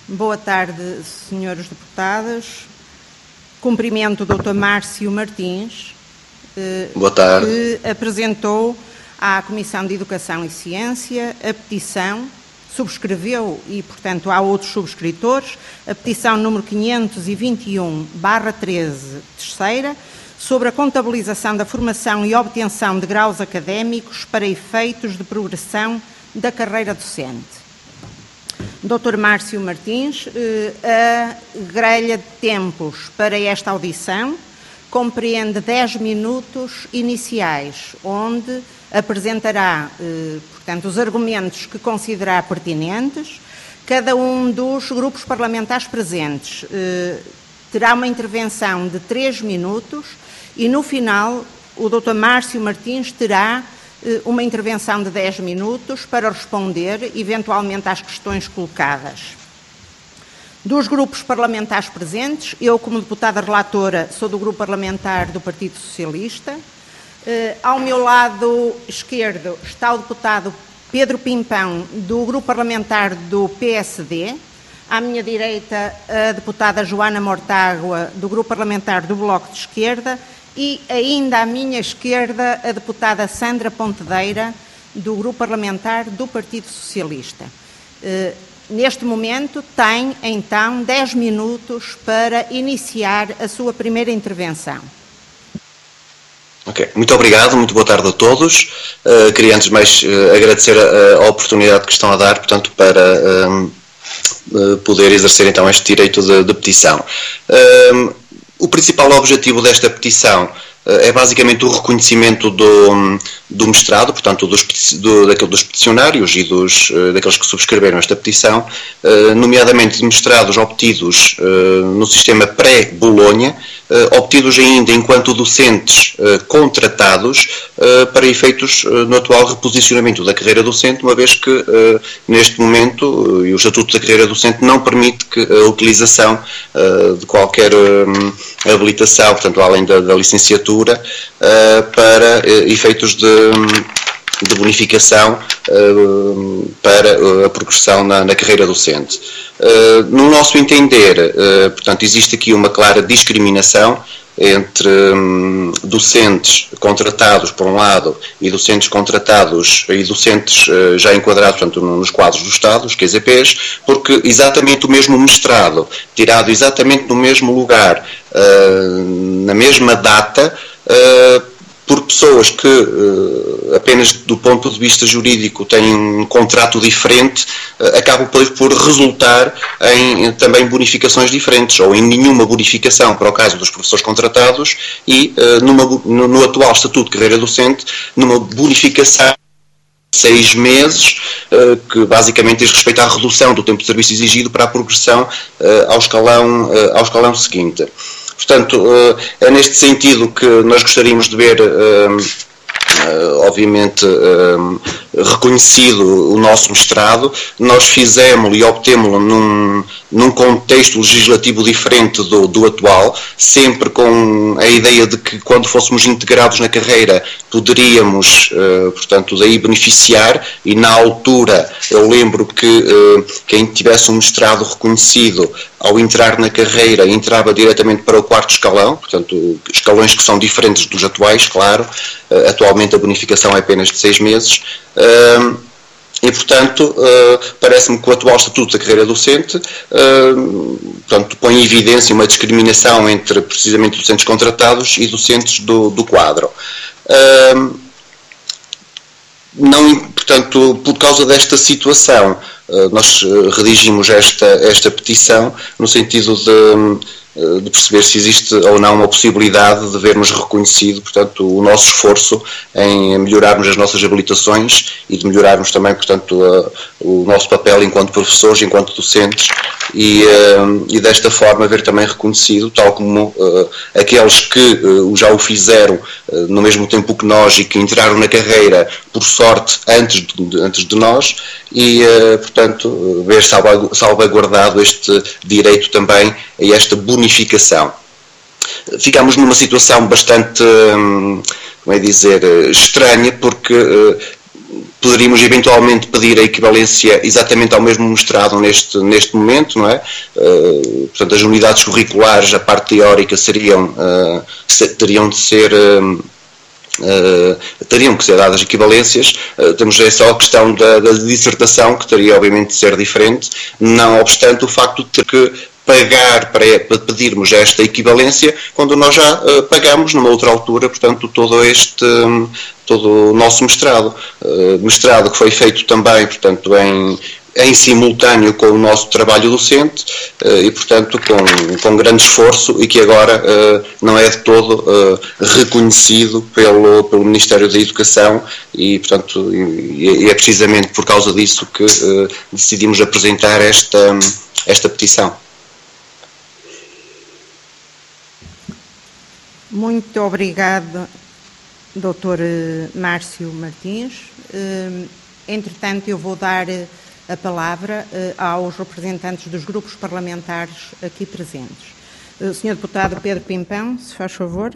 Boa tarde, senhores deputados. Cumprimento o Dr. Márcio Martins, Boa tarde. que apresentou à Comissão de Educação e Ciência a petição, subscreveu e, portanto, há outros subscritores, a petição número 521/13, terceira, sobre a contabilização da formação e obtenção de graus académicos para efeitos de progressão da carreira docente. Dr. Márcio Martins, a grelha de tempos para esta audição compreende 10 minutos iniciais, onde apresentará, portanto, os argumentos que considerar pertinentes. Cada um dos grupos parlamentares presentes terá uma intervenção de 3 minutos e, no final, o Dr. Márcio Martins terá uma intervenção de 10 minutos para responder, eventualmente, às questões colocadas. Dos grupos parlamentares presentes, eu, como deputada relatora, sou do grupo parlamentar do Partido Socialista. Ao meu lado esquerdo está o deputado Pedro Pimpão, do grupo parlamentar do PSD. À minha direita, a deputada Joana Mortágua, do grupo parlamentar do Bloco de Esquerda. E ainda à minha esquerda, a deputada Sandra Pontedeira, do grupo parlamentar do Partido Socialista. Neste momento tem, então, 10 minutos para iniciar a sua primeira intervenção. Ok, muito obrigado, muito boa tarde a todos. Queria antes de mais agradecer a oportunidade que estão a dar, portanto, para poder exercer então este direito de petição. O principal objetivo desta petição é basicamente o reconhecimento do mestrado, portanto dos peticionários e daqueles que subscreveram esta petição, nomeadamente de mestrados obtidos no sistema pré-Bolonha, obtidos ainda enquanto docentes contratados para efeitos no atual reposicionamento da carreira docente, uma vez que neste momento o Estatuto da Carreira Docente não permite que a utilização de qualquer habilitação, portanto além da licenciatura, para efeitos de bonificação para a progressão na carreira docente. No nosso entender, portanto, existe aqui uma clara discriminação entre docentes contratados, por um lado, e docentes contratados e docentes já enquadrados, portanto, nos quadros do Estado, os QZPs, porque exatamente o mesmo mestrado, tirado exatamente no mesmo lugar, na mesma data, por pessoas que apenas do ponto de vista jurídico têm um contrato diferente, acabam por resultar em também bonificações diferentes, ou em nenhuma bonificação para o caso dos professores contratados e no atual Estatuto de Carreira Docente, numa bonificação de 6 meses, que basicamente diz respeito à redução do tempo de serviço exigido para a progressão ao escalão seguinte. Portanto, é neste sentido que nós gostaríamos de ver, obviamente, reconhecido o nosso mestrado. Nós fizemos-lo e obtemos-lo num contexto legislativo diferente do atual, sempre com a ideia de que quando fôssemos integrados na carreira poderíamos, portanto, daí beneficiar, e na altura eu lembro que quem tivesse um mestrado reconhecido ao entrar na carreira entrava diretamente para o 4º escalão, portanto escalões que são diferentes dos atuais, claro. Atualmente a bonificação é apenas de 6 meses. E, portanto, parece-me que o atual Estatuto da Carreira Docente portanto, põe em evidência uma discriminação entre, precisamente, docentes contratados e docentes do quadro. Portanto, por causa desta situação, nós redigimos esta petição no sentido de perceber se existe ou não uma possibilidade de vermos reconhecido, portanto, o nosso esforço em melhorarmos as nossas habilitações e de melhorarmos também, portanto, o nosso papel enquanto professores, enquanto docentes, e desta forma ver também reconhecido, tal como aqueles que já o fizeram no mesmo tempo que nós e que entraram na carreira, por sorte, antes de nós, e, portanto, ver salvaguardado este direito também a esta bonificação. Ficámos numa situação bastante, como é dizer, estranha, porque poderíamos eventualmente pedir a equivalência exatamente ao mesmo mestrado neste momento, não é? Portanto, as unidades curriculares, a parte teórica, teriam que ser dadas equivalências. Temos só a questão da dissertação, que teria obviamente de ser diferente, não obstante o facto de ter que pagar para pedirmos esta equivalência, quando nós já pagamos numa outra altura, portanto, todo o nosso mestrado. Mestrado que foi feito também, portanto, em simultâneo com o nosso trabalho docente e, portanto, com grande esforço, e que agora não é de todo reconhecido pelo Ministério da Educação, e, portanto, é precisamente por causa disso que decidimos apresentar esta petição. Muito obrigado, Dr. Márcio Martins. Entretanto, eu vou dar a palavra aos representantes dos grupos parlamentares aqui presentes. Sr. Deputado Pedro Pimpão, se faz favor.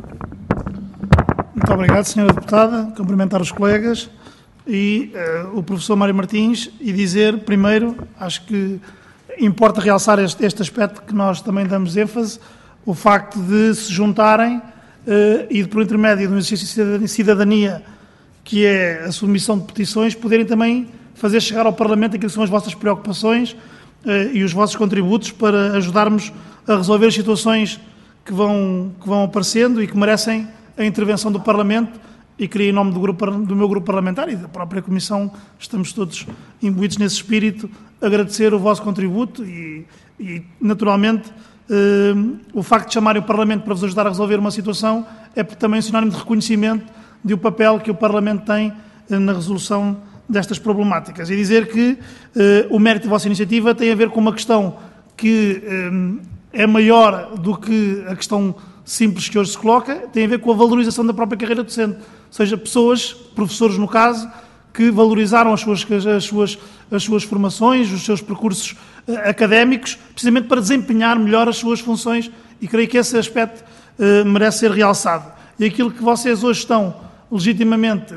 Muito obrigado, Sra. Deputada. Cumprimentar os colegas e o professor Mário Martins, e dizer, primeiro, acho que importa realçar este aspecto que nós também damos ênfase, o facto de se juntarem e, por intermédio de um exercício de cidadania, que é a submissão de petições, poderem também fazer chegar ao Parlamento aquilo que são as vossas preocupações e os vossos contributos para ajudarmos a resolver as situações que vão aparecendo e que merecem a intervenção do Parlamento, e queria, em nome do meu grupo parlamentar e da própria Comissão, estamos todos imbuídos nesse espírito, agradecer o vosso contributo e naturalmente, o facto de chamarem o Parlamento para vos ajudar a resolver uma situação é também um sinónimo de reconhecimento do papel que o Parlamento tem na resolução destas problemáticas. E dizer que o mérito da vossa iniciativa tem a ver com uma questão que é maior do que a questão simples que hoje se coloca, tem a ver com a valorização da própria carreira docente. Ou seja, pessoas, professores no caso, que valorizaram as suas formações, os seus percursos académicos, precisamente para desempenhar melhor as suas funções, e creio que esse aspecto merece ser realçado. E aquilo que vocês hoje estão legitimamente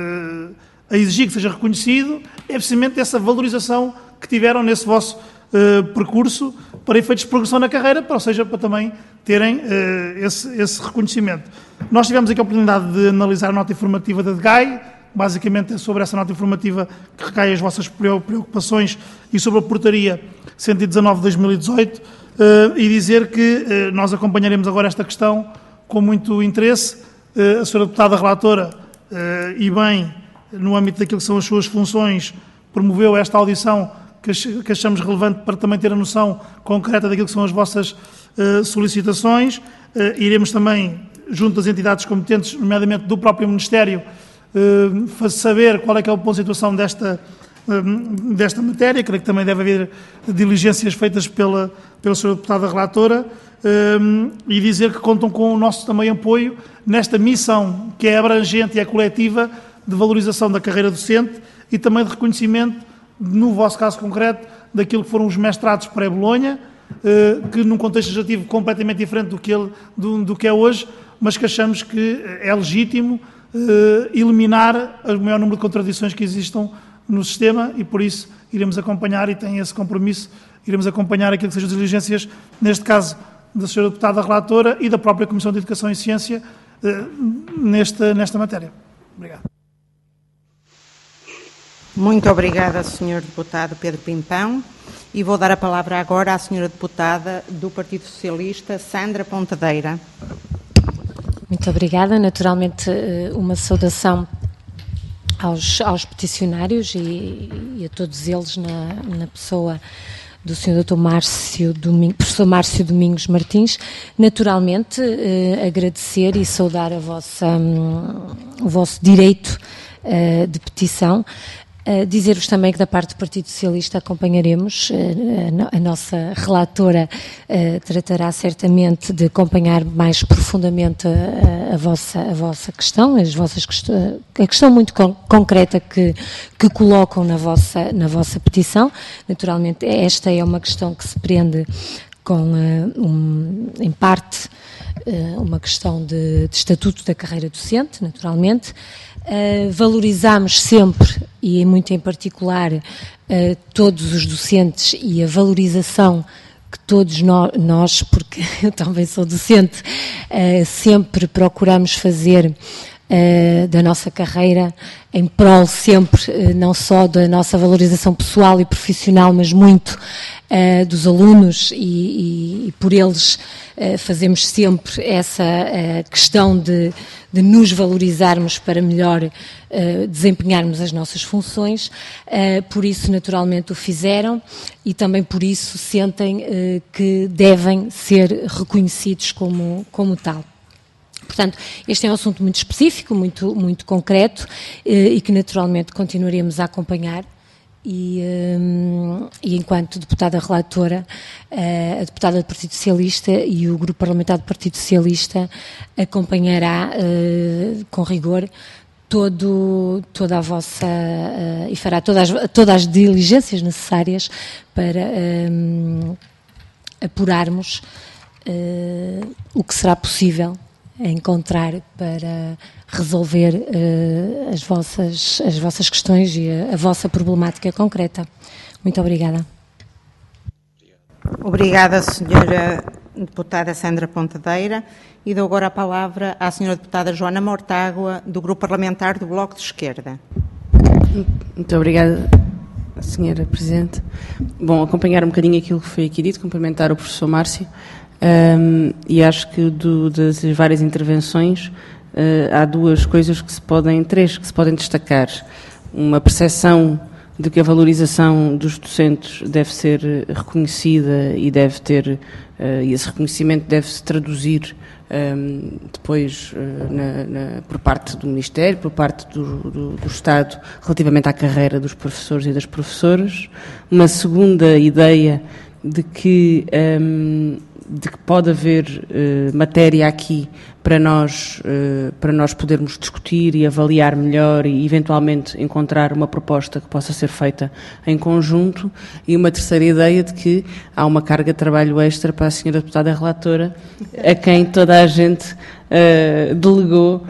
a exigir que seja reconhecido é precisamente essa valorização que tiveram nesse vosso percurso para efeitos de progressão na carreira, ou seja, para também terem esse reconhecimento. Nós tivemos aqui a oportunidade de analisar a nota informativa da DGAI, basicamente é sobre essa nota informativa que recai as vossas preocupações e sobre a portaria 119 de 2018, e dizer que nós acompanharemos agora esta questão com muito interesse. A Sra. Deputada Relatora, e bem, no âmbito daquilo que são as suas funções, promoveu esta audição que achamos relevante para também ter a noção concreta daquilo que são as vossas solicitações. Iremos também, junto às entidades competentes, nomeadamente do próprio Ministério, saber qual é que é a ponto de situação desta matéria. Creio que também deve haver diligências feitas pela Sra. Deputada Relatora, e dizer que contam com o nosso também apoio nesta missão que é abrangente e é coletiva de valorização da carreira docente e também de reconhecimento, no vosso caso concreto, daquilo que foram os mestrados pré-Bolonha, que num contexto legislativo completamente diferente do que é hoje, mas que achamos que é legítimo eliminar o maior número de contradições que existam no sistema, e por isso iremos acompanhar, e tem esse compromisso, iremos acompanhar aquilo que sejam as diligências, neste caso da Sra. Deputada Relatora e da própria Comissão de Educação e Ciência nesta matéria. Obrigado. Muito obrigada, Sr. Deputado Pedro Pimpão. E vou dar a palavra agora à Sra. Deputada do Partido Socialista, Sandra Pontadeira. Muito obrigada. Naturalmente, uma saudação aos peticionários e a todos eles na pessoa do Sr. Dr. Professor Márcio Domingos Martins. Naturalmente, agradecer e saudar o vosso direito de petição. Dizer-vos também que da parte do Partido Socialista acompanharemos, a nossa relatora tratará certamente de acompanhar mais profundamente a vossa questão, a questão muito concreta que colocam na vossa petição. Naturalmente, esta é uma questão que se prende com, em parte, uma questão de estatuto da carreira docente, naturalmente, Valorizamos sempre, e muito em particular, todos os docentes e a valorização que todos nós, porque eu também sou docente, sempre procuramos fazer da nossa carreira, em prol sempre, não só da nossa valorização pessoal e profissional, mas muito dos alunos e por eles fazemos sempre essa questão de nos valorizarmos para melhor desempenharmos as nossas funções. Por isso, naturalmente, o fizeram e também por isso sentem que devem ser reconhecidos como tal. Portanto, este é um assunto muito específico, muito concreto e que naturalmente continuaremos a acompanhar e enquanto deputada relatora, a deputada do Partido Socialista e o Grupo Parlamentar do Partido Socialista acompanhará com rigor toda a vossa e fará todas as diligências necessárias para apurarmos o que será possível encontrar para resolver as vossas questões e a vossa problemática concreta. Muito obrigada. Obrigada, Sra. Deputada Sandra Pontadeira. E dou agora a palavra à Sra. Deputada Joana Mortágua, do Grupo Parlamentar do Bloco de Esquerda. Muito obrigada, Sra. Presidente. Bom, acompanhar um bocadinho aquilo que foi aqui dito, cumprimentar o professor Márcio. E acho que das várias intervenções há três que se podem destacar. Uma percepção de que a valorização dos docentes deve ser reconhecida e deve ter, e esse reconhecimento deve-se traduzir depois por parte do Ministério, por parte do Estado, relativamente à carreira dos professores e das professoras. Uma segunda ideia de que pode haver matéria aqui para nós podermos discutir e avaliar melhor e eventualmente encontrar uma proposta que possa ser feita em conjunto, e uma terceira ideia de que há uma carga de trabalho extra para a senhora deputada relatora, a quem toda a gente delegou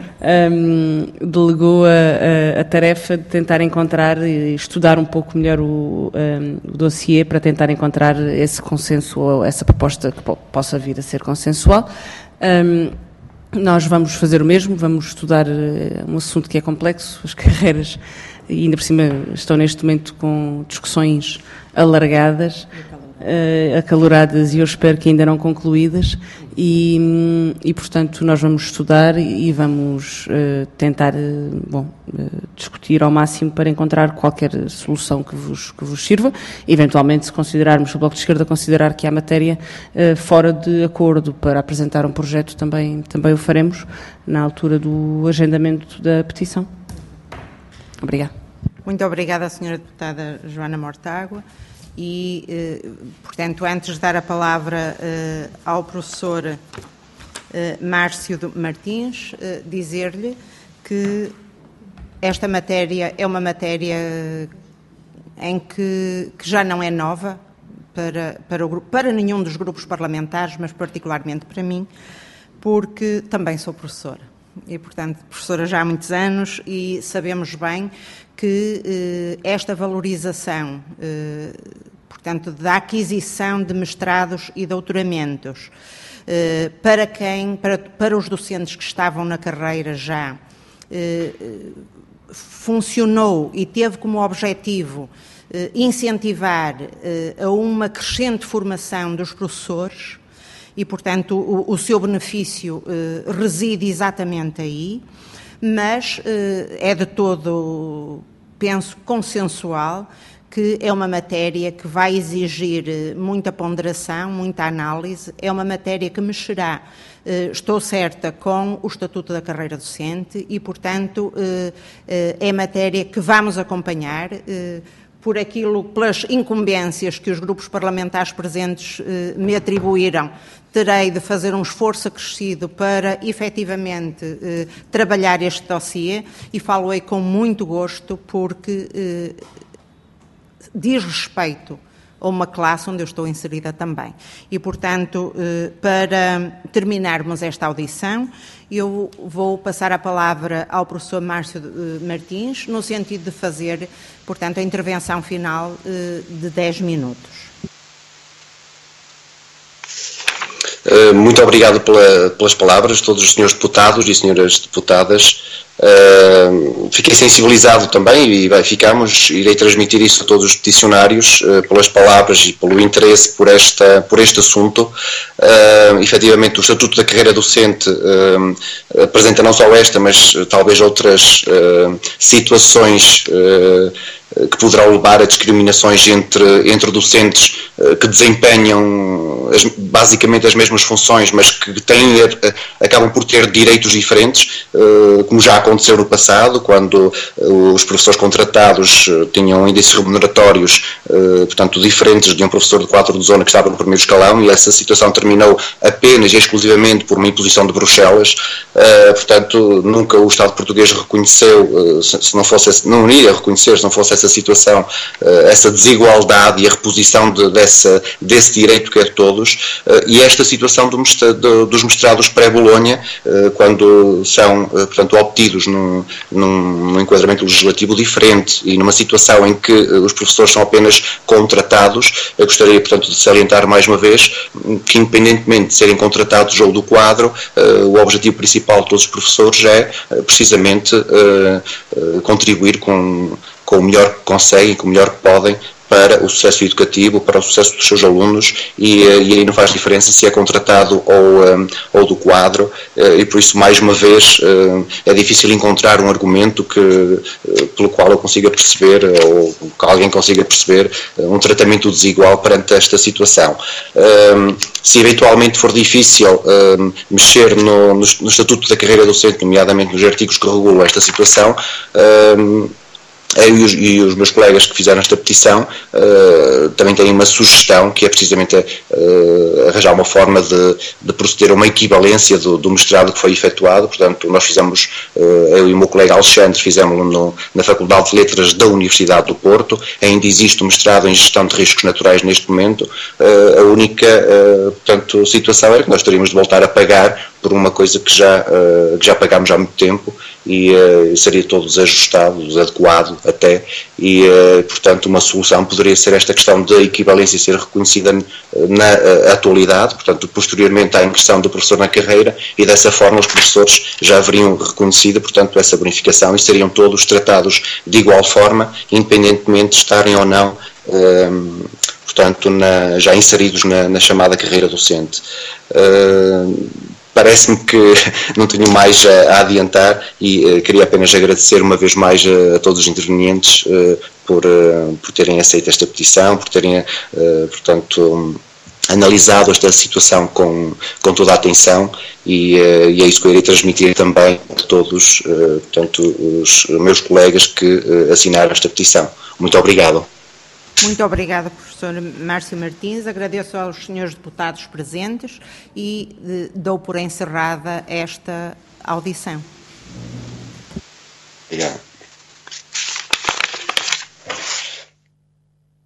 a tarefa de tentar encontrar e estudar um pouco melhor o dossiê para tentar encontrar esse consenso ou essa proposta que possa vir a ser consensual. Nós vamos fazer o mesmo, vamos estudar um assunto que é complexo, as carreiras, e ainda por cima estão neste momento com discussões alargadas, acaloradas e eu espero que ainda não concluídas, e portanto nós vamos estudar e vamos tentar discutir ao máximo para encontrar qualquer solução que vos sirva. Eventualmente, se considerarmos, o Bloco de Esquerda considerar que há matéria fora de acordo para apresentar um projeto, também o faremos na altura do agendamento da petição. Obrigada. Muito obrigada, Sra. Deputada Joana Mortágua. E, portanto, antes de dar a palavra ao professor Márcio Martins, dizer-lhe que esta matéria é uma matéria em que já não é nova para nenhum dos grupos parlamentares, mas particularmente para mim, porque também sou professora. E, portanto, professora já há muitos anos, e sabemos bem que esta valorização, portanto, da aquisição de mestrados e doutoramentos para os docentes que estavam na carreira já, funcionou e teve como objetivo incentivar a uma crescente formação dos professores e, portanto, o seu benefício reside exatamente aí, mas é de todo, penso, consensual que é uma matéria que vai exigir muita ponderação, muita análise, é uma matéria que mexerá, estou certa, com o Estatuto da Carreira Docente e, portanto, é matéria que vamos acompanhar pelas incumbências que os grupos parlamentares presentes me atribuíram. Terei de fazer um esforço acrescido para, efetivamente, trabalhar este dossiê e falo-ei com muito gosto porque diz respeito ou uma classe onde eu estou inserida também. E, portanto, para terminarmos esta audição, eu vou passar a palavra ao professor Márcio Martins, no sentido de fazer, portanto, a intervenção final de 10 minutos. Muito obrigado pelas palavras, todos os senhores deputados e senhoras deputadas. Fiquei sensibilizado também e ficamos, irei transmitir isso a todos os peticionários pelas palavras e pelo interesse por este assunto. Efetivamente, o Estatuto da Carreira Docente apresenta não só esta, mas talvez outras situações que poderão levar a discriminações entre docentes que desempenham basicamente as mesmas funções, mas que acabam por ter direitos diferentes, como já aconteceu no passado, quando os professores contratados tinham índices remuneratórios, portanto, diferentes de um professor de 4 de zona que estava no primeiro escalão, e essa situação terminou apenas e exclusivamente por uma imposição de Bruxelas. Portanto, nunca o Estado português reconheceu, não iria reconhecer se não fosse essa situação, essa desigualdade e a reposição desse direito que é de todos, e esta situação dos mestrados pré-Bolonha, quando são, portanto, obtidos num enquadramento legislativo diferente e numa situação em que os professores são apenas contratados. Eu gostaria, portanto, de salientar mais uma vez que, independentemente de serem contratados ou do quadro, o objetivo principal de todos os professores é precisamente contribuir com o melhor que conseguem, com o melhor que podem para o sucesso educativo, para o sucesso dos seus alunos, e aí não faz diferença se é contratado ou do quadro, e por isso, mais uma vez, é difícil encontrar um argumento pelo qual eu consiga perceber, ou que alguém consiga perceber, um tratamento desigual perante esta situação. Se eventualmente for difícil mexer no Estatuto da Carreira Docente, nomeadamente nos artigos que regulam esta situação, eu e os meus colegas que fizeram esta petição também têm uma sugestão, que é precisamente arranjar uma forma de proceder a uma equivalência do mestrado que foi efetuado. Portanto, nós fizemos, eu e o meu colega Alexandre, fizemos na Faculdade de Letras da Universidade do Porto. Ainda existe um mestrado em Gestão de Riscos Naturais neste momento. A única, portanto, situação era que nós teríamos de voltar a pagar por uma coisa que já pagámos há muito tempo, e seria todo desajustado, desadequado até, e portanto uma solução poderia ser esta questão da equivalência ser reconhecida na atualidade, portanto posteriormente à ingressão do professor na carreira, e dessa forma os professores já haveriam reconhecido, portanto, essa bonificação, e seriam todos tratados de igual forma, independentemente de estarem ou não portanto, já inseridos na chamada carreira docente. Parece-me que não tenho mais a adiantar, e queria apenas agradecer uma vez mais a todos os intervenientes por terem aceito esta petição, por terem, portanto, analisado esta situação com toda a atenção, e é isso que eu irei transmitir também a todos, portanto, os meus colegas que assinaram esta petição. Muito obrigado. Muito obrigada, professor Márcio Martins. Agradeço aos senhores deputados presentes e dou por encerrada esta audição. Obrigado.